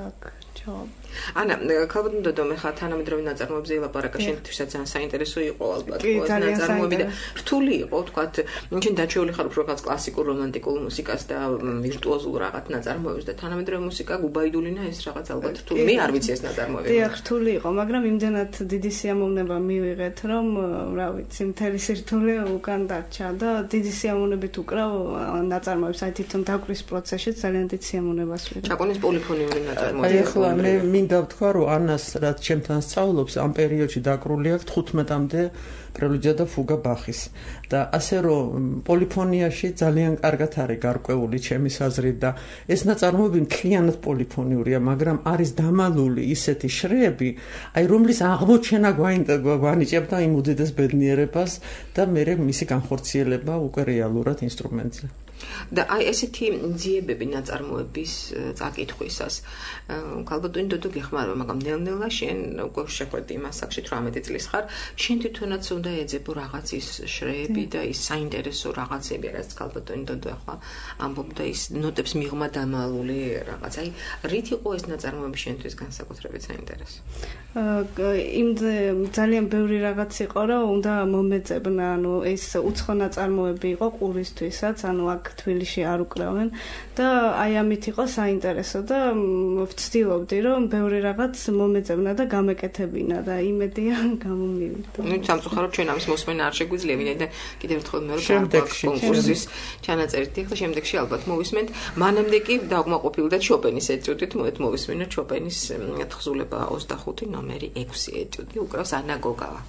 ანა, ქალბატონო, მე ხა თანამედროვე ნაწარმოებზე ელაპარაკა, შენთვისაც ძალიან საინტერესო იყო ალბათ ეს ნაწარმოები და რთული იყო, თქვათ, შენ დაჩეული ხარ უფრო რაღაც კლასიკურ რომანტიკულ მუსიკას და ვირტუოზულ რაღაც ნაწარმოებს და თანამედროვე მუსიკა გუბაიდულინა ეს რაღაც ალბათ რთული. მე არ ვიცი ეს ნაწარმოები. დიახ, რთული იყო, მაგრამ იმდენად დიდი სიამოვნება მივიღეთ, რომ რა ვიცი, მთელი სირთულე უკან დარჩა და დიდი სიამოვნებით უკრავ ნაწარმოებს, აი თვითონ დაკვრის პროცესში ძალიან დიდ სიამოვნებას ვიღებ. ჩაკონის პოლიფონიური ნაწარმოები. აი ახლა მე მინდა ვთქვა, რომ ანას რაც ჩემთან სწავლობს, ამ პერიოდში დაკრული აქვს თხუთმეტამდე პრელუდია და ფუგა ბახის. და ასე რომ პოლიფონიაში ძალიან კარგად არის გარკვეული ჩემის აზრით და ეს ნაწარმოები მთლიანად პოლიფონიურია, მაგრამ არის დამალული ისეთი შრეები, აი რომლის აღმოჩენა გვანიჭებდა იმ უდიდეს ბედნიერებას და მე მისი განხორციელება უკვე რეალურად ინსტრუმენტზე. და აი ესეთი ძიებები ნაწარმოების წაკითხვისას ქალბატონი დოდო გეხმარება, მაგრამ ნელ-ნელა შენ უკვე შეხვედი იმ ასაკში თვრამეტი წლის ხარ, შენ თვითონაც უნდა ეძებო რაღაც ის შრეები და ის საინტერესო რაღაცები, რაც ქალბატონი დოდო ახლა ამბობდა, ის ნოტებს მიღმა დამალული რაღაც. აი რით იყო ეს ნაწარმოები შენთვის განსაკუთრებით საინტერესო? იმ ძალიან ბევრი რაღაც იყო, რომ უნდა მომეწებნა, ანუ ეს უცხო ნაწარმოები იყო ყურისთვისაც, ანუ აქ თბილისში არ უკრავენ და აი ამით იყო საინტერესო და ვცდილობდი რომ ბევრი რაღაც მომეწევნა და გამეკეთებინა და იმედია გამომივიდა. ნუ სამწუხაროდ ჩვენ ამის მოსმენა არ შეგვიძლია ვინაიდან და კიდევ ერთხელ მე რომ კონკურსის ჩანაწერით ახლა შემდეგში ალბათ მოვისმენთ. მანამდე კი დავკმაყოფილდეთ შოპენის ეტიუდით, მოეთ მოვისმენთ შოპენის თხზულება ოცდახუთი ნომერი ექვსი ეტიუდი, უკრავს ანა გოგავა.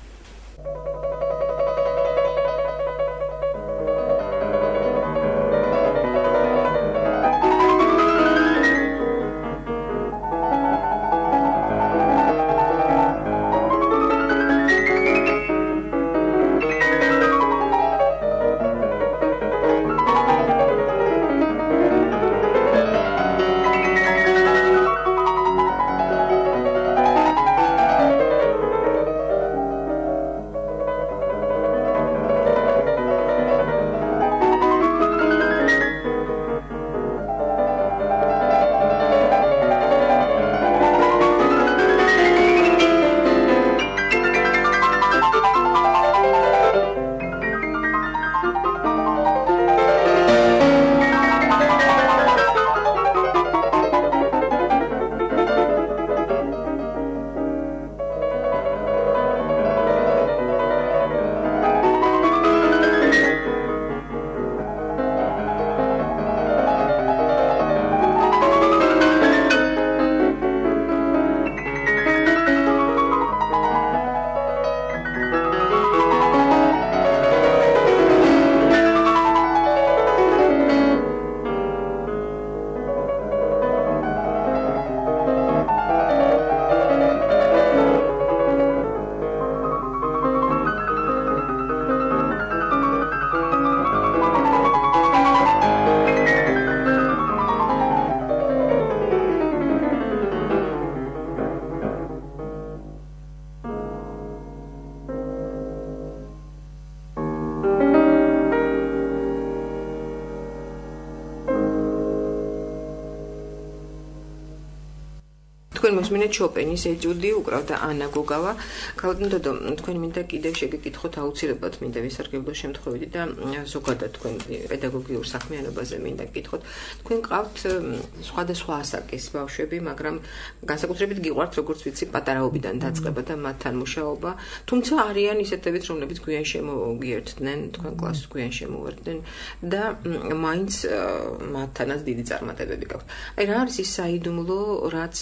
თქვენ მოსმინეთ შოპენის ეტიუდი, უკრავდა ანა გოგავა. ქალბატონო დოდო, თქვენ მინდა კიდევ შეგეკითხოთ აუცილებლად მინდა ვისარგებლო შემთხვევით და ზოგადად თქვენ პედაგოგიურ საქმიანობაზე მინდა გკითხოთ. თქვენ ყავთ სხვადასხვა ასაკის ბავშვები, მაგრამ განსაკუთრებით გიყვართ როგორც ვიცი პატარაობიდან დაწყება და მათთან მუშაობა, თუმცა არიან ისეთებიც, რომლებიც გვიან შემოგიერთდნენ, თქვენ კლასს გვიან შემოვერდნენ და მაინც მათთანაც დიდი წარმატებები გაქვთ. აი რა არის ის საიდუმლო, რაც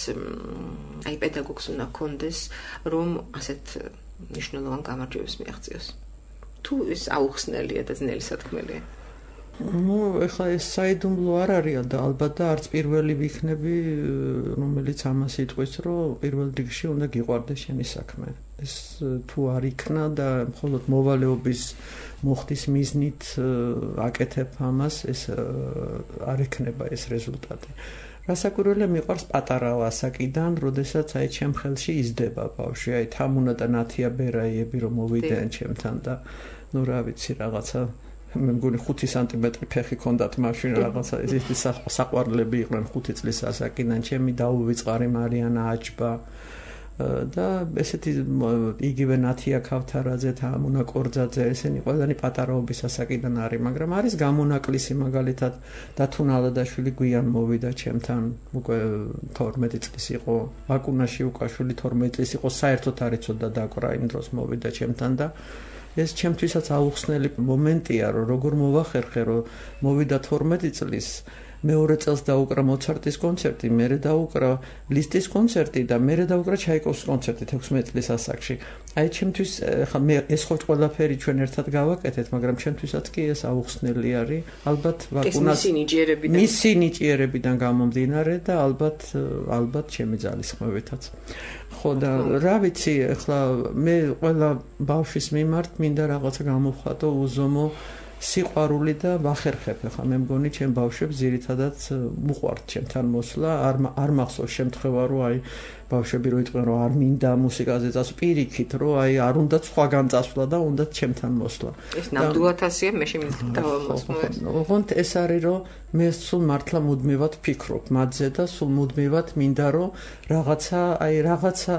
აი პედაგოგს უნდა კონდეს, რომ ასეთ მნიშვნელოვან გამარჯვებას მიაღწიოს. თუ ეს აუხსნელია და ძნელი სათქმელია. ну, ეხლა ეს საიდუმლო არ არის და ალბათ და არც პირველი ვიქნები, რომელიც ამას იტყვის, რომ პირველ რიგში უნდა გიყვარდეს შენი საქმე. ეს თუ არ იქნა და მხოლოდ მოვალეობის მოხდის მიზნით აკეთებ ამას, ეს არ ექნება ეს რეზულტატი. რასაკვირველია, მიყვარს პატარა ასაკიდან, როდესაც აი ჩემ ხელში იზრდება ბავშვი, აი თამუნა და ნათია ბერაიები რომ მოვიდნენ ჩემთან და ну რა ვიცი რაღაცა მე მგონი ხუთი სანტიმეტრი ფეხი ქონდათ მაშინ რაღაცა ესეთი საყვარლები იყვნენ ხუთი წლის ასაკიდან ჩემი დაუვიწყარი მარიანა აჭბა და ესეთი იგივე ნათია ქავთარაძე და ამონა კორძაძე ესენი ყველანი პატარაობის ასაკიდან არის მაგრამ არის გამონაკლისი მაგალითად დათუნა ალადაშვილი გვიან მოვიდა ჩემთან უკვე თორმეტი წლის იყო ბაკუნაში უკაშვილი თორმეტი წლის იყო საერთოდ არ იცოდა დაკვრა იმ დროს მოვიდა ჩემთან და ეს ჩემთვისაც აუხსნელი მომენტია რომ როგორ მოვახერხე რომ მოვიდა თორმეტი წლის მეორე წელს დაუკრა მოცარტის კონცერტი, მერე დაუკრა ლისტის კონცერტი და მერე დაუკრა ჩაიკოვსკის კონცერტი თექვსმეტ წლის ასაკში. აი ჩემთვის ხა მე ეს ხო ყველაფერი ჩვენ ერთად გავაკეთეთ, მაგრამ ჩემთვისაც კი ეს აუხსნელი არის. ალბათ ვაკუნას მისი ნიჭიერებიდან მისი ნიჭიერებიდან გამომდინარე და ალბათ ალბათ ჩემი ძალისხმევითაც. ხო და რა ვიცი, ახლა მე ყველა ბავშვის მიმართ მინდა რაღაცა გამოვხატო უზომო სიყვარული და ვახერხებ ხა მე მგონი ჩემ ბავშვებს ძირითადად უყვართ ჩემთან მოსვლა არ არ მახსოვს შემთხვევა რომ აი ბავშვები რო იყვნენ რომ არ მინდა მუსიკაზე წასვლა პირიქით რომ აი არ უნდა სხვაგან წასვლა და უნდა ჩემთან მოსვლა ეს ნამდვილად ასია მე შემიძლია ოღონდ ეს არის რომ მე სულ მართლა მუდმივად ფიქრობ მათზე და სულ მუდმივად მინდა რომ რაღაცა აი რაღაცა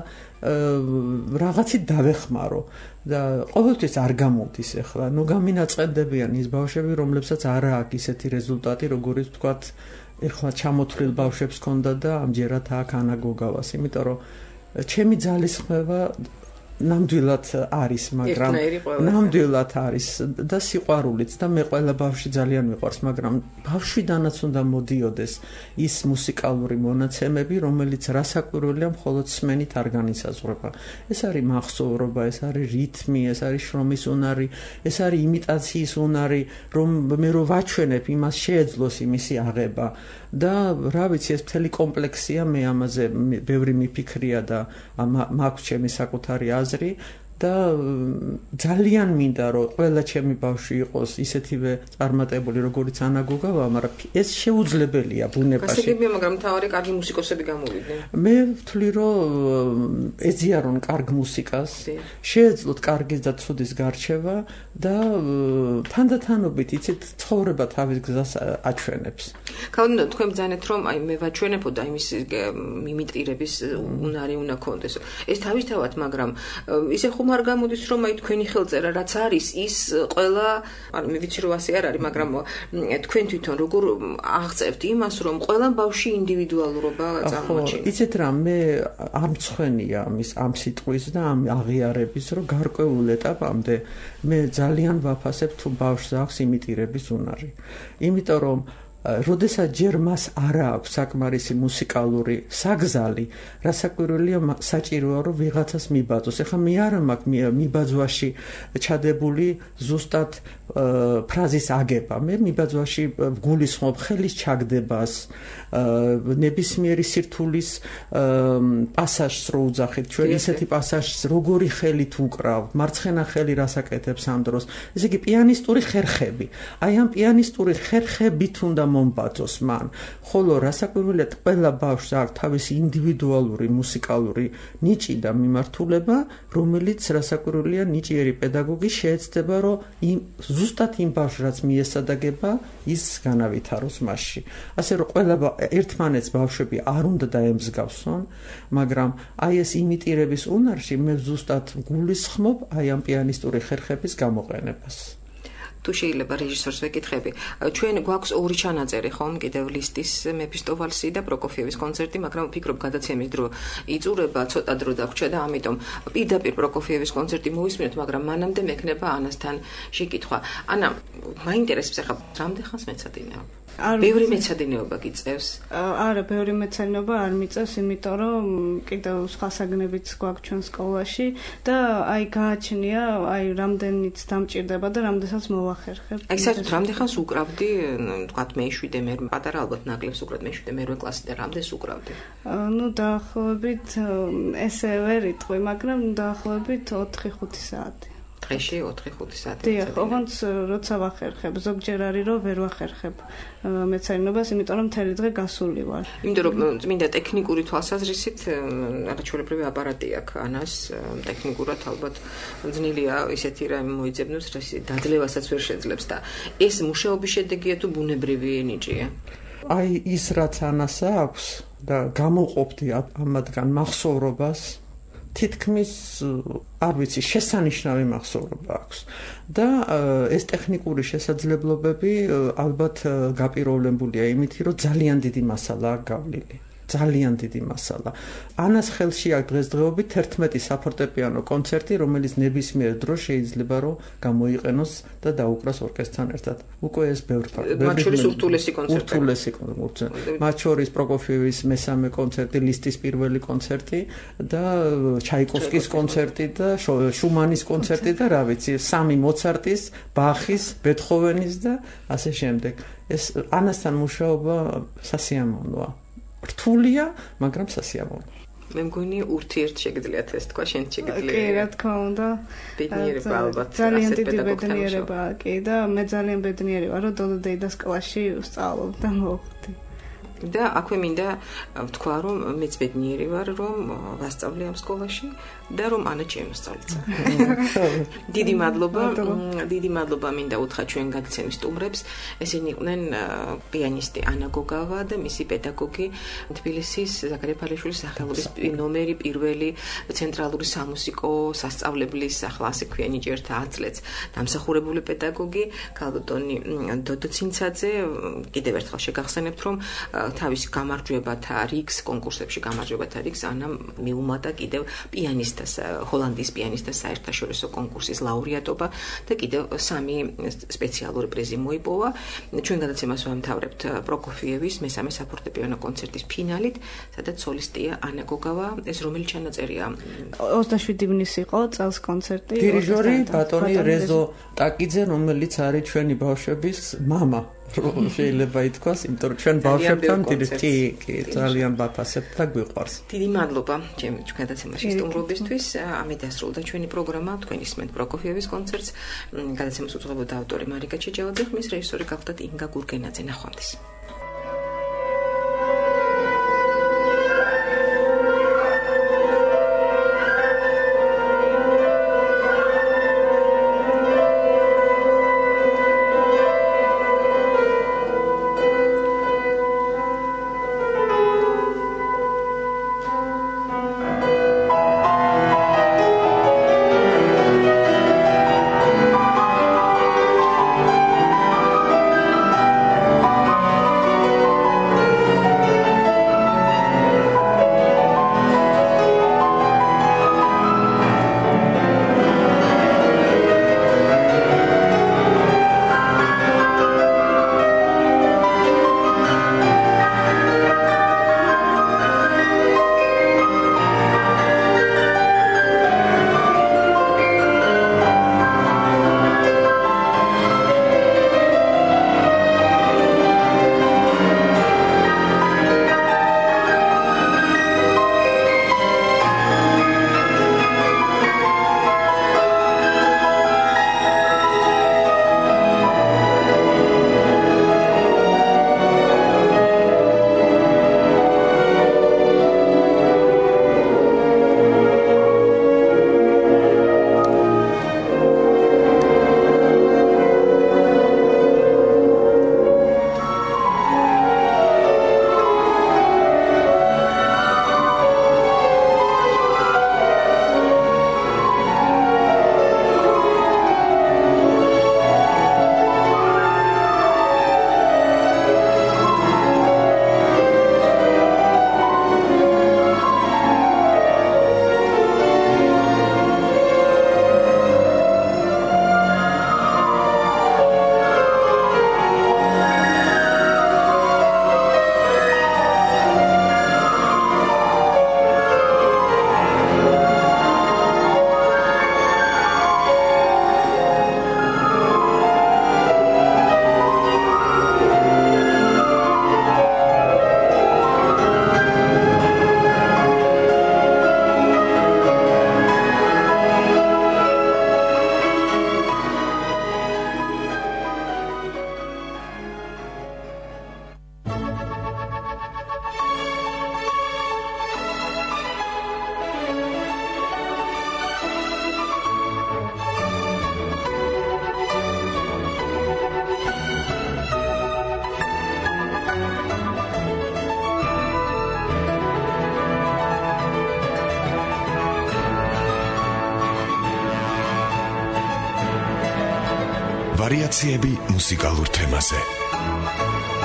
რაღაცით დავეხმარო და ყოველთვის არ გამოვდის ახლა ნუ გამინაწყენდებიან ის ბავშვები რომლებსაც არ აქვს ისეთი რეზულტატი როგორიც ვთქვათ ახლა ჩამოთვლილ ბავშვებს ქონდა და ამჯერად აქ ანა გოგავას იმიტომ რომ ჩემი ძალისხმევა ნამდვილად არის მაგრამ ნამდვილად არის და სიყვარულიც და მე ყველა ბავშვი ძალიან მიყვარს მაგრამ ბავშვიდანაც უნდა მოდიოდეს ის მუსიკალური მონაცემები რომელიც რასაკვირველია მხოლოდ სმენით არ განისაზღვრება ეს არის მახსოვრობა ეს არის რითმი ეს არის შრომის უნარი ეს არის იმიტაციის უნარი რომ მე რო ვაჩვენებ იმას შეეძლოს იმისი აღება და რა ვიცი ეს მთელი კომპლექსია მე ამაზე ბევრი მიფიქრია და მაქვს ჩემი საკუთარი აზრი და ძალიან მინდა რომ ყველა ჩემი ბავშვი იყოს ისეთივე წარმატებული როგორიც ანა გოგავა მაგრამ ეს შეუძლებელია ბუნებაში გასაგებია მაგრამ თავარი კარგი მუსიკოსები გამოვიდნენ მე ვთვლი რომ ეძიარონ კარგ მუსიკას შეეძლოთ კარგის და ცუდის გარჩევა და თანდათანობით იცით ცხოვრება თავის გზას აჩვენებს ქაუნა თქვენ ბრძანეთ რომ აი მე ვაჩვენებოდა იმის იმიტირების უნარი უნდა კონდეს ეს თავისთავად მაგრამ ისე ხომ არ გამოდის რომ აი თქვენი ხელწერა რაც არის ის ყველა ანუ მე ვიცი რომ ასე არ არის მაგრამ თქვენ თვითონ როგორ აღწევთ იმას რომ ყველა ბავშვი ინდივიდუალურობა წარმოაჩენს იცით რა მე არ მწვენია ამის ამ სიტყვის და ამ აღიარების რომ გარკვეულ ეტაპამდე მე ძალიან ვაფასებ თუ ბავშვს აქვს იმიტირების უნარი იმიტომ რომ როდესაც ჯერ მას არ აქვს საკმარისი მუსიკალური საგზალი, რასაკვირველია საჭიროა რომ ვიღაცას მიბაძოს. ეხლა მე არ მაქვს მიბაძვაში ჩადებული ზუსტად ფრაზის აგება. მე მიბაძვაში გულისხმობ ხელის ჩაგდებას, ნებისმიერი სირთულის პასაჟს რო უძახით, ჩვენ ისეთი პასაჟს როგორი ხელით უკრავ, მარცხენა ხელი რასაკეთებს ამ დროს. ესე იგი პიანისტური ხერხები. აი ამ პიანისტური ხერხებით უნდა მომბაძოს მან. ხოლო რასაკვირველია ყველა ბავშვს აქვს თავისი ინდივიდუალური მუსიკალური ნიჭი და მიმართულება, რომელიც რასაკვირველია ნიჭიერი პედაგოგი შეეცდება, რომ იმ ზუსტად იმ ბავშვს რაც მიესადაგება, ის განავითაროს მასში. ასე რომ ყველა ერთმანეთს ბავშვები არ უნდა დაემსგავსონ, მაგრამ აი ეს იმიტირების უნარში მე ზუსტად გულისხმობ აი ამ პიანისტური ხერხების გამოყენებას. თუ შეიძლება რეჟისორს ვეკითხები. ჩვენ გვაქვს ორი ჩანაწერი ხომ კიდევ ლისტის მეფისტოვალსი და პროკოფიევის კონცერტი, მაგრამ ვფიქრობ გადაცემის დრო იწურება, ცოტა დრო დაგვრჩა და ამიტომ პირდაპირ პროკოფიევის კონცერტი მოვისმინოთ, მაგრამ მანამდე მექნება ანასთან შეკითხვა. ანა, მაინტერესებს ახლა რამდენ ხანს მეცადინეობ? ბევრი მეცადინეობა გიწევს? არა, ბევრი მეცადინეობა არ მიწევს, იმიტომ რომ კიდევ სხვა საგნებიც გვაქვს ჩვენ სკოლაში და აი გააჩნია, აი რამდენიც დამჭირდება და რამდენსაც მოვახერხებ. აი საერთოდ რამდენ ხანს უკრავდი, თქვათ მეშვიდე, მე პატარა ალბათ ნაკლებს უკრავდი მეშვიდე, მერვე კლასი და რამდენს უკრავდი? ნუ დაახლოებით ესე ვერ იტყვი, მაგრამ დაახლოებით ოთხი ხუთი საათი. დღეში ოთხი ხუთი საათი. დიახ, ოღონდ როცა ვახერხებ, ზოგჯერ არის რომ ვერ ვახერხებ მეცადინებას, იმიტომ რომ მთელი დღე გასული ვარ. იმიტომ რომ წმინდა ტექნიკური თვალსაზრისით არაჩვეულებრივი აპარატი აქვს ანას, ტექნიკურად ალბათ ძნელია ისეთი რამე მოიძებნოს, რაც დაძლევასაც ვერ შეძლებს და ეს მუშაობის შედეგია თუ ბუნებრივი ნიჭია? აი ის რაც ანას აქვს და გამოყოფდი ამათგან მახსოვრობას თითქმის არ ვიცი შესანიშნავი მახსოვრობა აქვს და ეს ტექნიკური შესაძლებლობები ალბათ გაპირობლებულია იმით, რომ ძალიან დიდი მასალაა გავლილი. ძალიან დიდი მასალა. ანას ხელში აქვს დღესდღეობით თერთმეტი საფორტეპიანო კონცერტი, რომელიც ნებისმიერ დროს შეიძლება რომ გამოიყენოს და დაუკრას ორკესტრთან ერთად. უკვე ეს ბევრი მათ შორის ურთულესი კონცერტი. ურთულესი კონცერტი. მათ შორის პროკოფიევის მესამე კონცერტი, ლისტის პირველი კონცერტი და ჩაიკოვსკის კონცერტი და შუმანის კონცერტი და რა ვიცი, სამი მოცარტის, ბახის, ბეთჰოვენის და ასე შემდეგ. ეს ანასთან მუშაობა სასიამოვნოა. რთულია, მაგრამ სასიამოვნო. მე მგონი ურთიერთ შეგიძლიათ ეს თქვა, შენ შეგიძლია. კი, რა თქმა უნდა. ბედნიერება ალბათ. ძალიან დიდი ბედნიერებაა, კი და მე ძალიან ბედნიერი ვარ, რომ დოდო დეიდას კლასში ვსწავლობ და მოვხვდი. და აქვე მინდა ვთქვა, რომ მეც ბედნიერი ვარ, რომ ვასწავლე ამ სკოლაში და რომ ანა ჩემოსწავლიცა. დიდი მადლობა, დიდი მადლობა მინდა უთხრა ჩვენ გადაცემის სტუმრებს. ესენი იყვნენ პიანისტი ანა გოგავა და მისი პედაგოგი თბილისის ზაქარია ფალიშვილის სახელობის ნომერი პირველი ცენტრალური სამუსიკო სასწავლებლის, ახლა ასე ქვია ნიჭიერთა ათწლედს დამსახურებული პედაგოგი ქალბატონი დოდო ცინცაძე. კიდევ ერთხელ შეგახსენებთ, რომ თავის გამარჯვებათა რიგს, კონკურსებში გამარჯვებათა რიგს ანამ მიუმატა კიდევ პიანისტას, ჰოლანდიის პიანისტას საერთაშორისო კონკურსის ლაურეატობა და კიდევ სამი სპეციალური პრიზი მოიპოვა. ჩვენ გადაცემას ვამთავრებთ პროკოფიევის მესამე საფორტეპიანო კონცერტის ფინალით, სადაც სოლისტია ანა გოგავა. ეს რომელი ჩანაწერია? ოცდაშვიდი ივნის იყო წელს კონცერტი. დირიჟორი ბატონი რეზო ტაკიძე, რომელიც არის ჩვენი ბავშვების მამა. შეიძლება ითქვას, იმიტომ რომ ჩვენ ბავშვებთან კი, კი, ძალიან ვაფასებთ და გვიყვარს. დიდი მადლობა ჩემ გადაცემაში სტუმრობისთვის. ამით დასრულდა ჩვენი პროგრამა. თქვენ ისმენთ პროკოფიევის კონცერტს. გადაცემას უძღვებოდა ავტორი მარიკა ჩეჯავაძე, ხმის რეჟისორი გახლდათ ინგა გურგენაძე. ნახვამდის. ვარიაციები მუსიკალურ თემაზე.